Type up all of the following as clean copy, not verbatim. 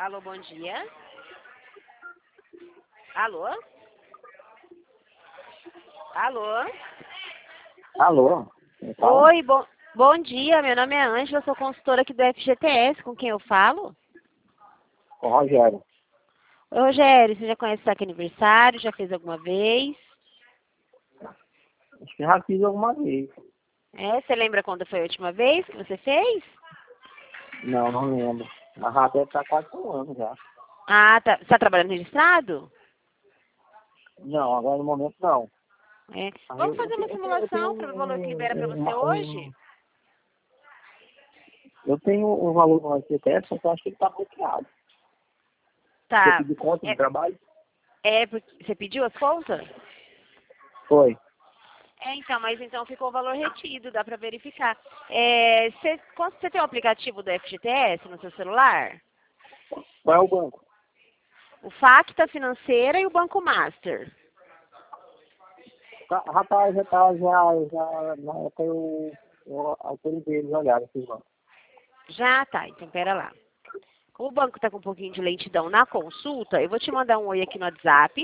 Alô, bom dia. Alô? Alô? Alô? Quem fala? Oi, bom dia. Meu nome é Ângela, sou consultora aqui do FGTS. Com quem eu falo? Com o Rogério. Oi, Rogério, você já conhece o saque aniversário? Já fez alguma vez? Acho que já fiz alguma vez. Você lembra quando foi a última vez que você fez? Não, não lembro. Mas já deve estar quase um ano já. Ah, tá. Você está trabalhando registrado? Não, agora no momento não. É. Mas Vamos fazer uma eu tenho simulação para o valor que libera para você hoje? eu tenho um valor no FGTS, só que eu acho que ele está bloqueado. Você Tá. pediu conta de trabalho? Porque você pediu as contas? Foi. Então, mas então ficou o valor retido, dá para verificar. Você tem o aplicativo do FGTS no seu celular? Qual é o banco? O Facta Financeira e o Banco Master. Rapaz, já na época eu autorizei eles olharem esses bancos. Já tá, então pera lá. Como o banco tá com um pouquinho de lentidão na consulta, eu vou te mandar um oi aqui no WhatsApp.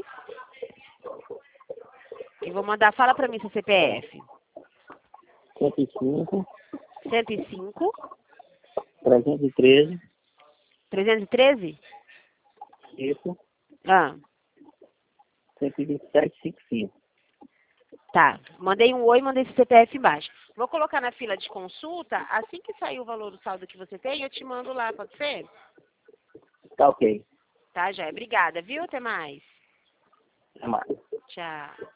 E vou mandar, fala para mim seu CPF. 105, 105, 313, 313? isso, Ah, 127, 55. tá. Mandei um oi, mandei esse CPF embaixo. Vou colocar na fila de consulta. Assim que sair o valor do saldo que você tem, eu te mando lá, pode ser? Tá ok. Tá, já. Obrigada, viu? Até mais. Até mais. Tchau.